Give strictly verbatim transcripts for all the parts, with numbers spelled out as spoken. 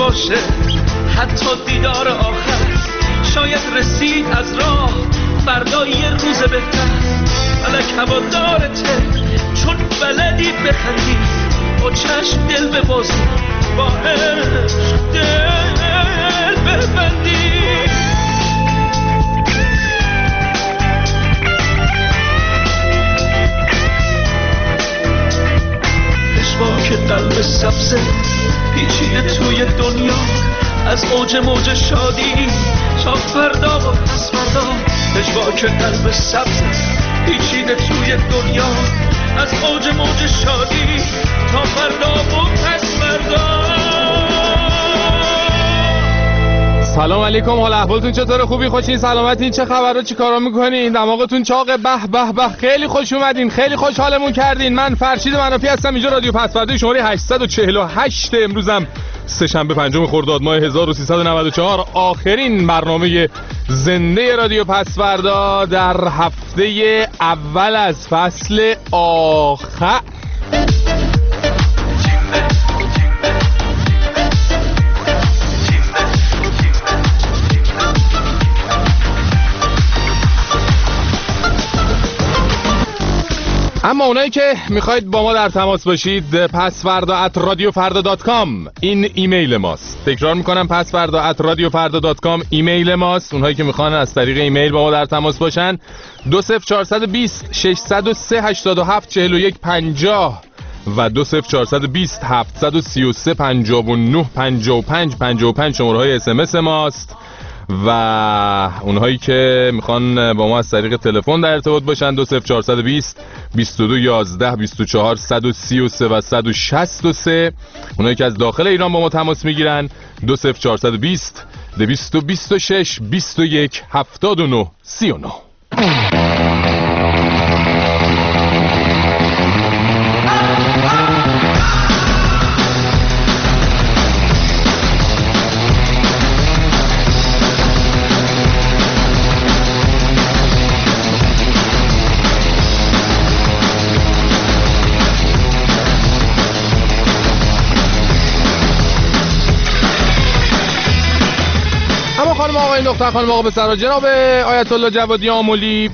باشه حتی دیدار آخر، شاید رسید از راه فردا یه روز بهتر. فلک هوادارته چون بلدی بخندی، با چشم دل ببازی، با عشق دل ببندی. که قلب سبزه پیچیده توی دنیا، از اوج موج شادی تا فردا و پس فردا. پژواک قلب سبزه پیچیده توی دنیا، از اوج موج شادی تا فردا و پس فردا. سلام علیکم، حال احوالتون چطوره؟ خوبی؟ خوشین؟ سلامتین؟ چه خبرها؟ چی کارا میکنین؟ دماغتون چاقه؟ به به به، خیلی خوش اومدین، خیلی خوشحالمون کردین. من فرشید منافی هستم، اینجا رادیو پسورده شماره هشتصد و چهل و هشت. امروزم سه‌شنبه پنجم خرداد ماه هزار و سیصد و نود و چهار، آخرین برنامه زنده رادیو پسورده در هفته اول از فصل آخر. اما اونایی که میخواید با ما در تماس باشید، پسوردا ات رادیو فردا دات کام این ایمیل ماست. تکرار میکنم، پسوردا ات رادیو فردا دات کام ایمیل ماست. اونهایی که میخوان از طریق ایمیل با ما در تماس باشن، دو صفر چهارصد و بیست ششصد و سه هشتاد و هفت چهل و یک پنجاه و دو صفر چهارصد و بیست هفتصد و سی و سه پنجاه و نه پنجاه و پنج پنجاه و پنج شماره های اس ام اس ماست. و اونهایی که میخوان با ما از طریق تلفن در ارتباط باشن، دو صفر چهارصد و بیست بیست و دو یازده بیست و چهار صد و سی و سه و صد و شصت و سه. اونهایی که از داخل ایران با ما تماس میگیرن، دو صفر چهارصد و بیست دویست و بیست و شش بیست و یک هفتاد و نه سی و نه. دختر خانم آقا بسرا، جناب آیت الله جوادی آملی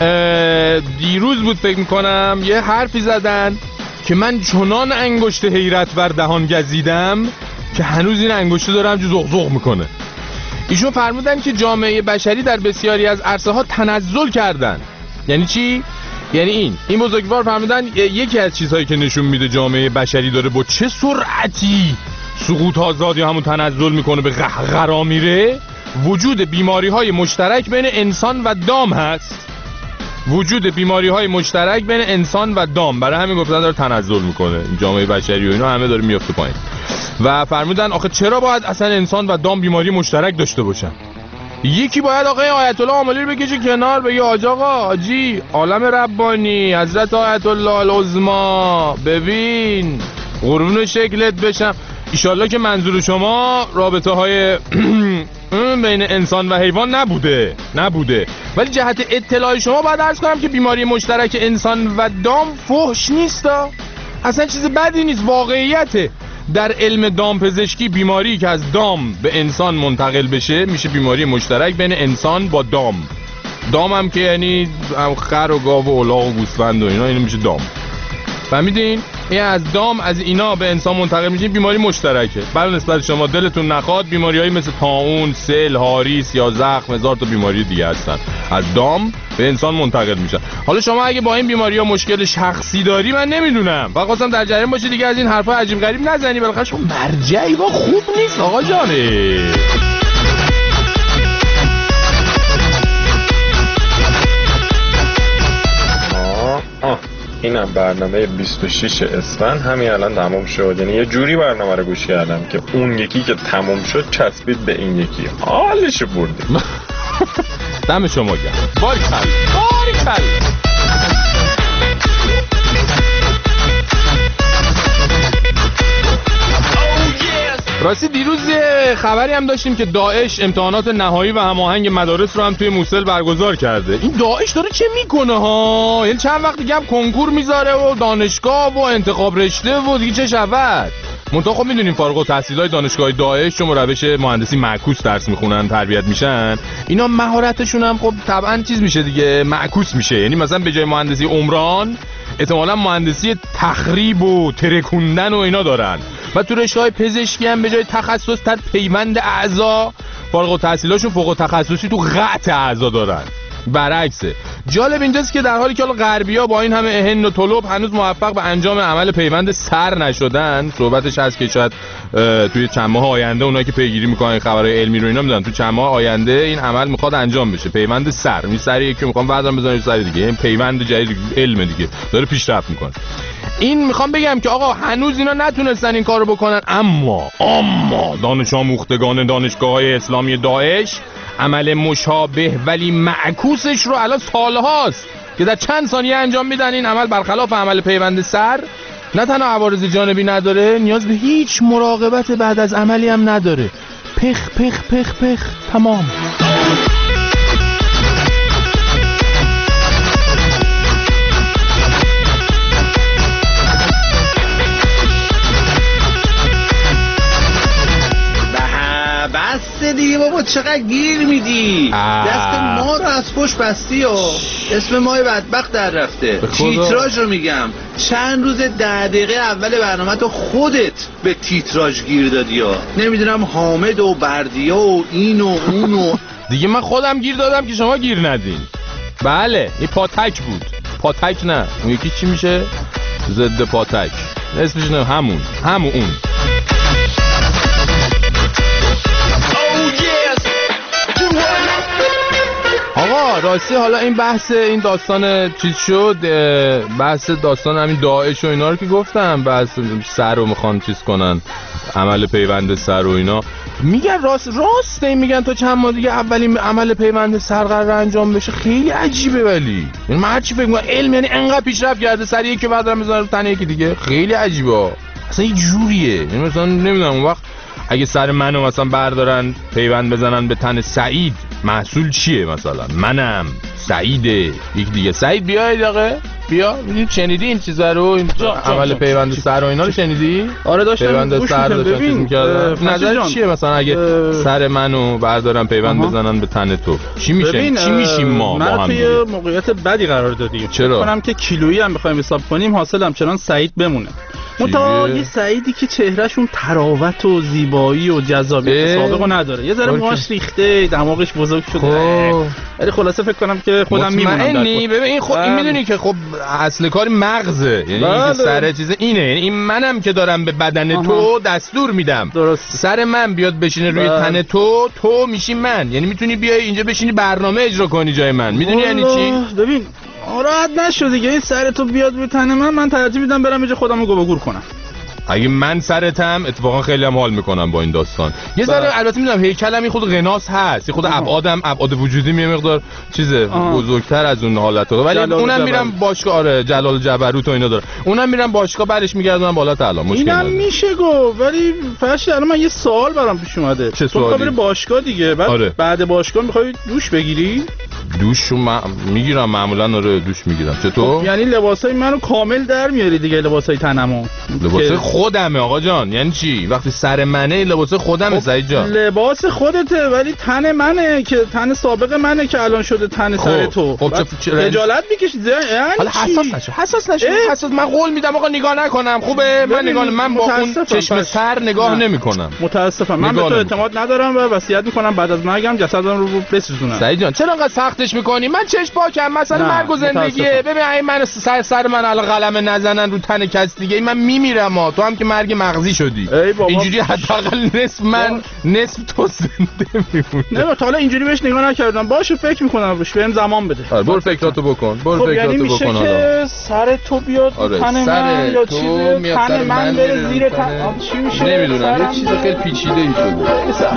دیروز بود فکر میکنم یه حرفی زدن که من چنان انگشت حیرت ور دهان گزیدم که هنوز این انگشت دارم جو زغزغ میکنه. ایشون فرمودن که جامعه بشری در بسیاری از عرصه ها تنزل کردن. یعنی چی؟ یعنی این این بزرگوار فرمودن یکی از چیزهایی که نشون میده جامعه بشری داره با چه سرعتی سقوط آزاد یا همون تنزل میکنه، به قهقرا میره، وجود بیماری‌های مشترک بین انسان و دام هست. وجود بیماری‌های مشترک بین انسان و دام، برای همین گفتن داره تنزل میکنه جامعه بشری و اینا همه داره میفته پایین. و فرمودن آخه چرا باید اصلا انسان و دام بیماری مشترک داشته باشن؟ یکی باید آقای آیت الله آملی رو بکشه کنار، بگه آج آقا حاجی عالم ربانی حضرت آیت الله العظما، ببین قربون شکلت بشم. ایشالله که منظور شما رابطه های بین انسان و حیوان نبوده نبوده ولی جهت اطلاع شما باید عرض کنم که بیماری مشترک انسان و دام فحش نیست، اصلا چیز بدی نیست، واقعیته. در علم دام پزشکی بیماری که از دام به انسان منتقل بشه میشه بیماری مشترک بین انسان با دام. دام هم که یعنی خر و گاو و الاغ و گوسفند و اینا، اینو میشه دام. فهمیدین؟ این از دام از اینا به انسان منتقل میشه، بیماری مشترکه. برای نسبت شما دلتون نخواد، بیماریایی مثل طاعون، سل، هاریس یا زخم، هزار تا بیماری دیگه هستن، از دام به انسان منتقل میشن. حالا شما اگه با این بیماری‌ها مشکل شخصی داری، من نمیدونم، فقط خواستم در جریان باشی دیگه، از این حرفا عجیب غریب نزنی، بالاخره شما مرجعی با خوب نیست آقا جانه. آه اینم برنامه بیست و شش اسفند همین الان تموم شد. یعنی یه جوری برنامه رو گوش کردم که اون یکی که تموم شد چسبید به این یکی، حالش بردیم. دم شما گرم. باریکل باریکل. راستی دیروز یه خبری هم داشتیم که داعش امتحانات نهایی و هماهنگ مدارس رو هم توی موصل برگزار کرده. این داعش داره چه میکنه ها؟ یعنی چند وقت دیگه هم کنکور میذاره و دانشگاه و انتخاب رشته و دیگه چه شود؟ منتها خب میدونیم فارغ التحصیلای دانشگاه داعش چون روش مهندسی معکوس درس میخونن تربیت میشن، اینا مهارتشون هم خب طبعا چیز میشه دیگه، معکوس میشه. یعنی مثلا به جای مهندسی عمران احتمالاً مهندسی تخریب و ترکوندن و اینا دارن و تو رشته‌های پزشکی هم به جای تخصص تر پیوند اعضا، فارغ التحصیلاشون فوق تخصصی تو قطع اعضا دارن. برعکسه. جالب اینجاست که در حالی که غربی‌ها با این همه اهن و طلب هنوز موفق به انجام عمل پیوند سر نشدن، صحبتش هست که شاید توی چند ماه آینده اونایی که پیگیری میکنن خبرهای علمی رو اینا میدونن تو چند ماه آینده این عمل میخواد انجام بشه، پیوند سر. این سری یکی میخوام بعدم بزنن سر دیگه، این پیوند جدید علم دیگه داره پیشرفت میکنه. این میخوام بگم که آقا هنوز اینا نتونستن این کارو بکنن، اما اما دانش آموختگان دانشگاه‌های اسلامی داعش عمل مشابه ولی معکوسش رو الان سالهاست که در چند ثانیه انجام میدن. این عمل برخلاف عمل پیوند سر نه تنها عوارض جانبی نداره، نیاز به هیچ مراقبت بعد از عملی هم نداره. پخ پخ پخ پخ تمام. بسته دیگه بابا، چقدر گیر میدی؟ دست ما رو از پشت بستی و اسم مای بدبخت در رفته. تیتراژ رو میگم، چند روز ده دقیقه اول برنامه تو خودت به تیتراژ گیر دادی ها. نمیدونم حامد و بردیا و این و اون و دیگه من خودم گیر دادم که شما گیر ندین. بله این پاتک بود. پاتک نه اون یکی چی میشه؟ ضد پاتک اسمش نه، همون همون اون. آقا راستی حالا این بحث این داستان چیز شد، بحث داستان همین داعش و اینا رو که گفتم، بحث سر رو میخوان چیز کنن، عمل پیوند سر و اینا میگن راست راست این میگن تا چند ماه دیگه اولین عمل پیوند سر قرار انجام بشه. خیلی عجیبه، ولی یعنی من هرچی فکر میکنم علم یعنی انقدر پیشرفت کرده سر یکی بعد هم میذاره رو تن یکی دیگه. خیلی عجیبه اصلا، یه جوریه. یعنی مثلا نمیدونم اون وقت اگه سر منو مثلا بردارن پیوند بزنن به تن سعید، محصول چیه؟ مثلا منم سعیده، یک دیگه سعید بیاید آقا بیا. میدونی شنیدی این چیزا رو، این جا عمل جا پیوند سر و اینا رو شنیدی؟ آره داشتم پیوند سر داشتم می‌کردم. نظر چیه مثلا اگه اه... سر منو بردارن پیوند آها. بزنن به تن تو چی میشه؟ چی میشیم ما با هم؟ من توی موقعیت بدی قرار دادیم. چرا؟ فکر کنم که کیلویی هم بخوایم حساب کنیم حاصل همچنان سعید بمونه. متا یه سعیدی که چهرهشون تراوت و زیبایی و جذابیت سابقو نداره، یه ذره موهاش ریخته، دماغش بزرگ شده، ولی خلاصه فکر کنم که خودم میمونم. ببین این خب این میدونی که خب اصل کار مغزه، یعنی این سر چیز اینه، یعنی این منم که دارم به بدن آها. تو دستور میدم درست. سر من بیاد بشینه روی تن تو، تو میشی من، یعنی میتونی بیای اینجا بشینی برنامه اجرا کنی جای من. میدونی یعنی چی؟ ببین راحت نشو دیگه، این سر تو بیاد روی تن من، من ترجیح میدم برم اینجا خودمو گوه گور کنم. اگه من سرتم اتفاقا خیلی هم حال میکنم با این داستان. یه ذره البته میدونم هیکلم خود غناس هست، خود ابعادم ابعاد وجودی می مقدار چیزه بزرگتر از اون حالته، ولی اونم میرم باشگاه. آره جلال جبروت و اینا داره، اونم میرم باشگاه برش میگردونم بالا تعالی. مشکل اینم میشه گفت، ولی فرض الان من یه سوال برام پیش اومده. چه سوالی؟ تو بری باشگاه دیگه، بعد آره. بعد باشگاه میخوای دوش بگیری؟ دوشو م... میگیرم معمولا. آره دوش میگیرم. چطور؟ خب یعنی لباسای منو کامل در میاری دیگه، لباسای تنمو. لباسای که... خودمه آقا جان. یعنی چی؟ وقتی سر منه لباس خودمه. خب سعید جان لباس خودته ولی تن منه که تن سابق منه که الان شده تن خب. سر تو. خب چه خجالت میکشی یعنی حالا حساس نشو، حساس نشو، حساس. من قول میدم آقا نگاه نکنم. خوبه من نگاه من با اون چشم سر نگاه نمیکنم. متاسفم من به تو اعتماد ندارم و وصیت میکنم بعد از مرگم جسدم رو بسوزونم. سعید جان چرا انقدر سختش میکنی؟ من چشم پاکم، مثلا مرگ و زندگیه. ببین این من سر سر من الان قلم نزنن رو تن کس دیگه من میمیرم. ها تو هم که مرگ مغزی شدی اینجوری حداقل نصف من نصف تو زنده میمونی. نه تا حالا اینجوری بهش نگاه نکردم. باشه فکر میکنم روش، بهم زمان بده. آره برو فکراتو بکن، برو خب فکراتو یعنی بکن. حالا سر تو بیاد آره تن من یا چیز تن من بره زیر تن چی میشه نمیدونم. یه چیز خیلی پیچیده ای شده.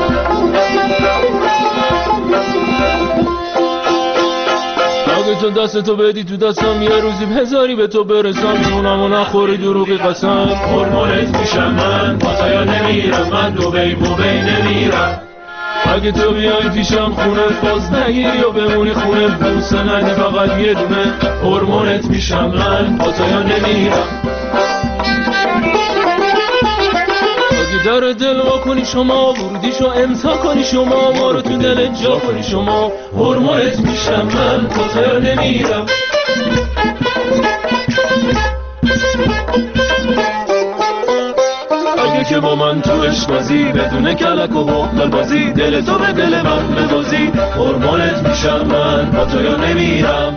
اگه تو دستتو بدی تو دستم یه روزی هزاری به تو برسم، جونمو نخوری دروغی قسم. هرمونت میشم من پاتایا نمیرم، من دو بی موبی نمیرم. اگه تو بیای پیشم خونه فاز نگیری و بمونی خونه بوسه ندی فقط یه دونه. هرمونت میشم من پاتایا نمیرم. در دل وا کنی شما، ورودیشو امضا کنی شما، ما رو تو دل جا کنی شما، هرمونت میشم من تا تو نمیرم. اگه که با من تو عشق بازی بدون کلک و بغل بازی، دل تو به دل من ببازی، هرمونت میشم من با تو یا نمیرم.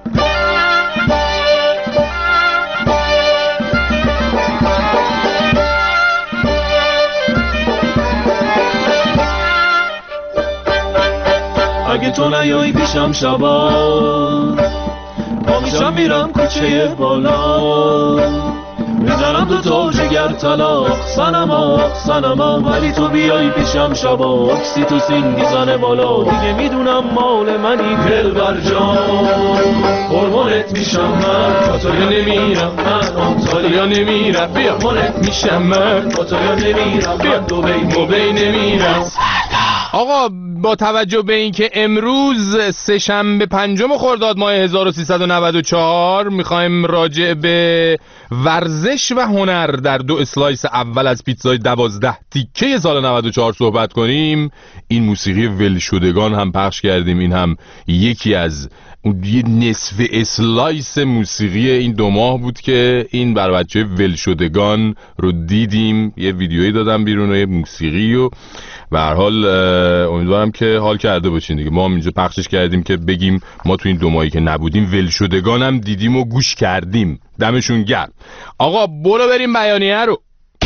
اگه تو نیایی پیشم شبا، با میشم میرم کوچه بالا، میزنم دو تا جگر طلاق سنما سنما، ولی تو بیایی پیشم شبا، اکسیتوسین میزنه بالا، دیگه میدونم مال منی دل بر جان، هرمونت میشم من با تو یا نمیرم، من آنتالیا نمیرم، هرمونت میشم من با تو یا نمیرم، من دبی مبی نمیرم. آقا با توجه به اینکه امروز سه‌شنبه پنجم خرداد ماه هزار و سیصد و نود و چهار میخوایم راجع به ورزش و هنر در دو اسلایس اول از پیتزای دوازده تیکه سال نود و چهار صحبت کنیم، این موسیقی ولشدگان هم پخش کردیم. این هم یکی از یه نصف اسلایس موسیقی این دو ماه بود که این بر بچه ولشدگان رو دیدیم، یه ویدیویی دادم بیرون و یه موسیقی و به هر حال امیدوارم که حال کرده باشین دیگه. ما هم اینجا پخشش کردیم که بگیم ما تو این دو ماهی که نبودیم ولشدگان هم دیدیم و گوش کردیم، دمشون گرم. آقا برو بریم بیانیه رو.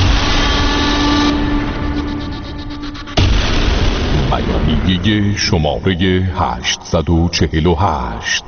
بیانیه شماره هشتصد و چهل و هشت.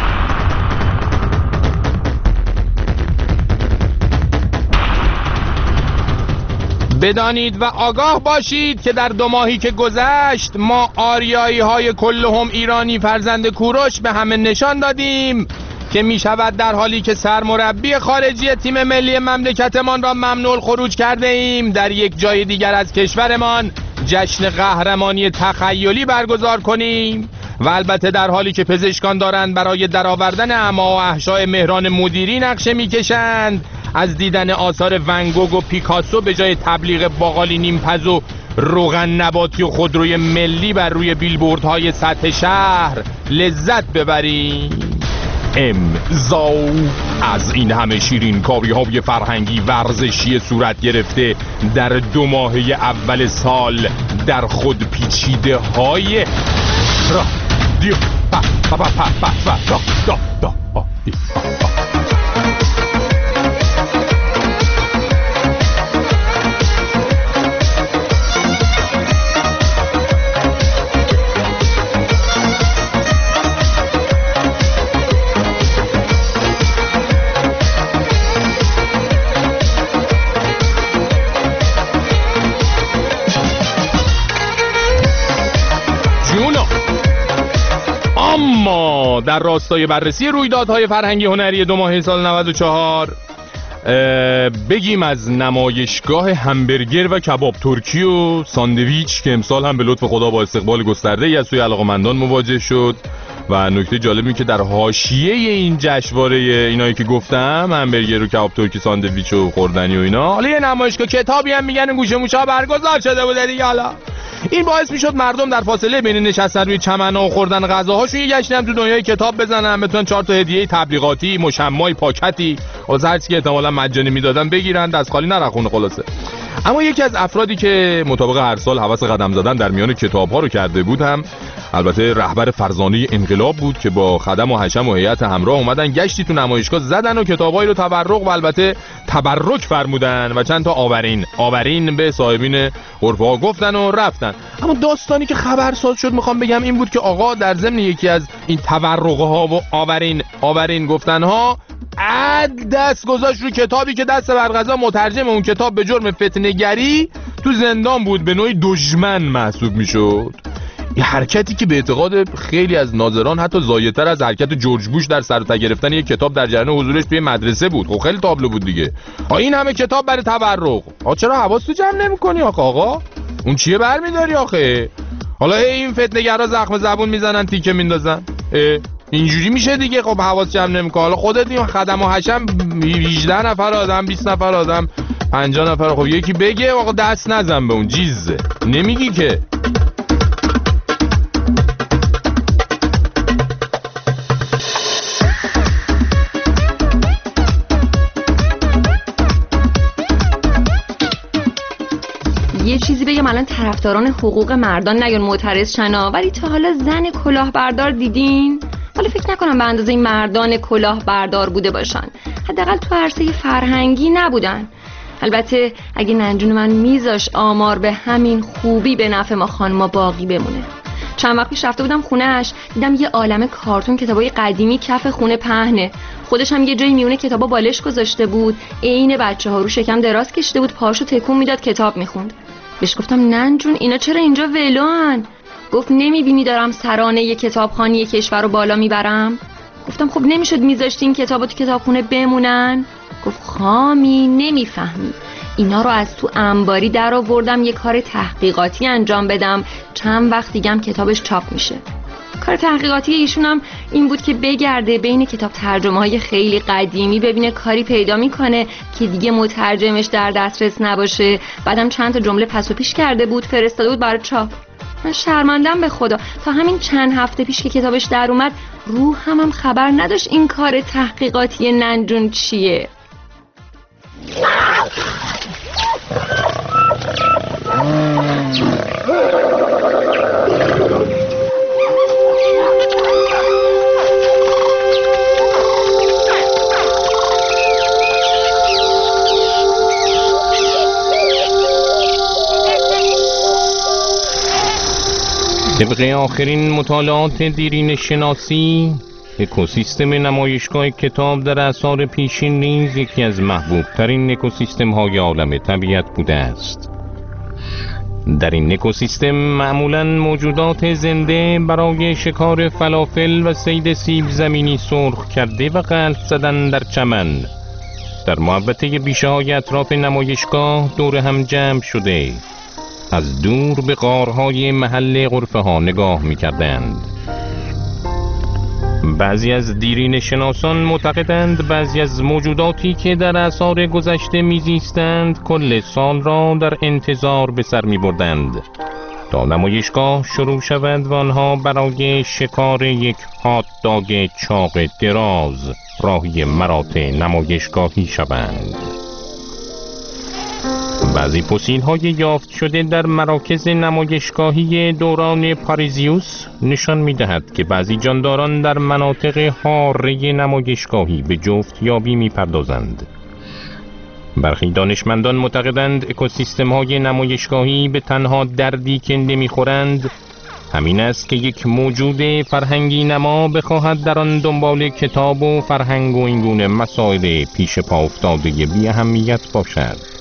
بدانید و آگاه باشید که در دو ماهی که گذشت ما آریایی های کلهم ایرانی فرزند کوروش به همه نشان دادیم که می شود در حالی که سرمربی خارجی تیم ملی مملکتمان را ممنوع خروج کرده ایم، در یک جای دیگر از کشورمان جشن قهرمانی تخیلی برگزار کنیم و البته در حالی که پزشکان دارند برای درآوردن اعما و احشای مهران مدیری نقشه میکشند، از دیدن آثار ونگوگ و پیکاسو به جای تبلیغ باقالی نیمپز و روغن نباتی و خودروی ملی بر روی بیلبوردهای سطح شهر لذت ببریم. امضا از این همه شیرین کاری های فرهنگی ورزشی صورت گرفته در دو ماهه اول سال در خود پیچیده های را دیو پا پا پا پا پا پا دا دا دا اما در راستای بررسی رویدادهای فرهنگی هنری دو ماهه سال نود و چهار بگیم از نمایشگاه همبرگر و کباب ترکی و ساندویچ که امسال هم به لطف خدا با استقبال گسترده‌ای از سوی علاقه‌مندان مواجه شد. و نکته جالبی که در حاشیه این جشنواره اینایی که گفتم، همبرگر و کباب ترکی، ساندویچ و خوردنی و اینا، حالا یه نمایشگاه کتابی هم میگن گوشه موشا برگزار شده بوده دیگه. حالا این باعث میشد مردم در فاصله بین نشستن روی چمن‌ها و خوردن غذاهاشون یه گشتی هم تو دنیای کتاب بزنن، بتونن چهار تا هدیه تبلیغاتی، مشمعی، پاکتی از هر چیزی که احتمالاً مجانی میدادن بگیرن، دست خالی نرخونه خلاصه. اما یکی از افرادی که مطابق هر سال هوس قدم زدن در میان کتاب‌ها رو کرده بود هم البته رهبر فرزانه انقلاب بود که با خدم و حشم و هیئت همراه اومدن گشتی تو نمایشگاه زدن و کتابایی رو تبرک و البته تبرک فرمودن و چند تا آورین آورین به صاحبین غرفه‌ها گفتن و رفتن. اما داستانی که خبرساز شد میخوام بگم این بود که آقا در ضمن یکی از این تبرک‌ها و آورین آورین گفتن‌ها عد دست گذاشت رو کتابی که دست برقضا مترجم اون کتاب به جرم فتنه‌گری تو زندان بود، به نوعی دشمن محسوب میشد. این حرکتی که به اعتقاد خیلی از ناظران حتی زایدتر از حرکت جورج بوش در سر تا گرفتن یک کتاب در جریان حضورش توی مدرسه بود. خب خیلی تابلو بود دیگه. آ این همه کتاب برای تبرک. آ چرا حواستو جمع نمی‌کنی آخه آقا؟ اون چیه برمی‌داری آخه؟ حالا این فتنه‌گرا زخم زبون میزنن، تیکه میندازن. اینجوری میشه دیگه. خب حواس جمع نمی‌کنه. حالا خودت این خدم و حشم هجده نفر آدم، بیست نفر آدم پنجاه نفر. خب یکی بگه آقا دست نزن به اون چیزه، نمیگی که. یه چیزی بگم الان طرفداران حقوق مردان نگن معترض شنا، ولی تا حالا زن کلاهبردار دیدین؟ حالا فکر نکنم به اندازه مردان کلاهبردار بوده باشن، حداقل تو عرصه فرهنگی نبودن. البته اگه ننجون من میذاش آمار به همین خوبی به نفع ما خانما باقی بمونه. چند وقت پیش رفته بودم خونه‌اش، دیدم یه عالمه کارتون کتابای قدیمی کف خونه پهنه. خودش هم یه جایی میونه کتابا بالش گذاشته بود، عین بچه‌ها رو شکم دراز کشیده بود، پاشو تکون میداد کتاب میخوند. بهش گفتم ننجون اینا چرا اینجا ولوان؟ گفت نمیبینی دارم سرانه یه کتابخانه کشور رو بالا میبرم؟ گفتم خب نمیشد میذاشتین کتابا تو کتابخونه بمونن؟ گفت خامی نمیفهمی، اینا رو از تو انباری در آوردم یه کار تحقیقاتی انجام بدم، چند وقت دیگه هم کتابش چاپ میشه. کار تحقیقاتی ایشون هم این بود که بگرده بین کتاب ترجمه های خیلی قدیمی ببینه کاری پیدا میکنه که دیگه مترجمش در دسترس نباشه. بعدم چند تا جمله پس و پیش کرده بود فرستاده بود برای چاپ. من شرمندم به خدا، تا همین چند هفته پیش که کتابش در اومد روحم هم خبر نداشت این کار تحقیقاتی ننجون چیه. طبق آخرین مطالعات دیرین شناسی، اکوسیستم نمایشگاه کتاب در اعصار پیشین نیز یکی از محبوب ترین اکوسیستم های عالم طبیعت بوده است. در این اکوسیستم معمولاً موجودات زنده برای شکار فلافل و صید سیب زمینی سرخ کرده و قلب زدن در چمن در محوطه بیشه های اطراف نمایشگاه دور هم جمع شده از دور به غارهای محل غرفه ها نگاه می کردند. بعضی از دیرین شناسان معتقدند بعضی از موجوداتی که در اعصار گذشته میزیستند کل سال را در انتظار به سر می بردند تا نمایشگاه شروع شود و آنها برای شکار یک هات داگ چاق دراز راهی مراتع نمایشگاهی شوند. بعضی فسیل های یافت شده در مراکز نمایشگاهی دوران پاریزیوس نشان می دهد که بعضی جانداران در مناطق حاره نمایشگاهی به جفت یابی می پردازند. برخی دانشمندان معتقدند اکوسیستم های نمایشگاهی به تنها دردی که نمی خورند همین است که یک موجود فرهنگی نما بخواهد در آن دنبال کتاب و فرهنگ و اینگونه مسائل پیش پا افتاده بی اهمیت باشد.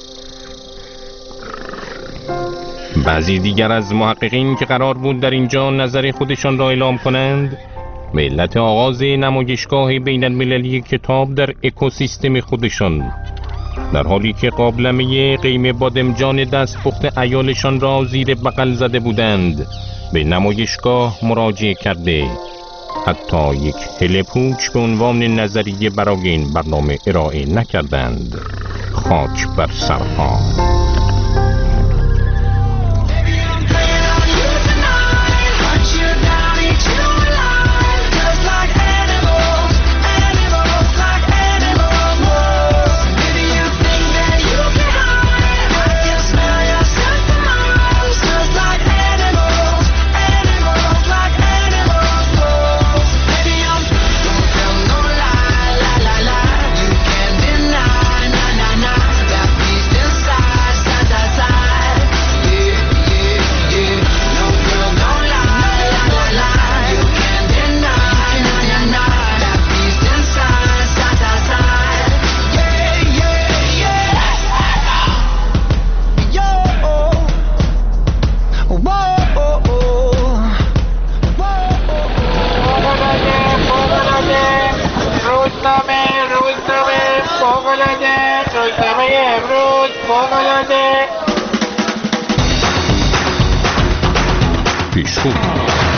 بعضی دیگر از محققین که قرار بود در اینجا نظر خودشان را اعلام کنند به علت آغاز نمایشگاه بین المللی کتاب در اکوسیستم خودشان در حالی که قابلمه قیم بادمجان دست پخت عیالشان را زیر بغل زده بودند به نمایشگاه مراجعه کرده حتی یک هله پوچ به عنوان نظریه برای این برنامه ارائه نکردند. خاک بر سرها. پیشخو